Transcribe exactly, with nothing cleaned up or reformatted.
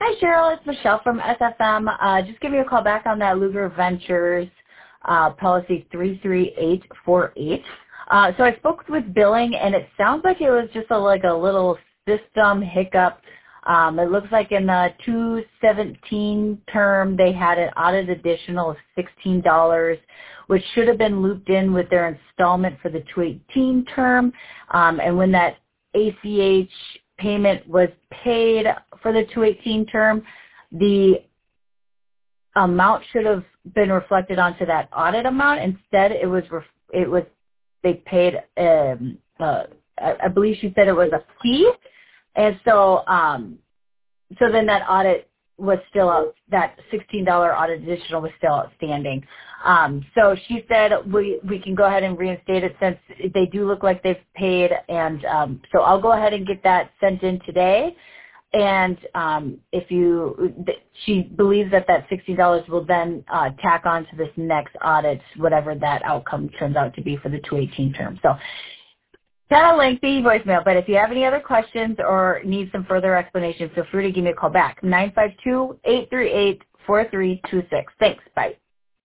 Hi, Cheryl. It's Michelle from S F M. Uh, just give me a call back on that Luger Ventures uh, policy three three eight four eight. Uh, so I spoke with billing, and it sounds like it was just a, like a little system hiccup. Um, it looks like in the two seventeen term, they had an audit additional of sixteen dollars, which should have been looped in with their installment for the two eighteen term. Um, and when that A C H payment was paid for the two eighteen term, the amount should have been reflected onto that audit amount. Instead, it was ref- it was they paid. Um, uh, I, I believe she said it was a fee, and so um, so then that audit was still out. That sixteen dollar audit additional was still outstanding. Um, so she said we we can go ahead and reinstate it since they do look like they've paid, and um, so I'll go ahead and get that sent in today. And um, if you, she believes that that sixty dollars will then uh, tack on to this next audit, whatever that outcome turns out to be for the two eighteen term. So kind of lengthy voicemail, but if you have any other questions or need some further explanation, feel free to give me a call back, nine five two, eight three eight, four three two six. Thanks. Bye.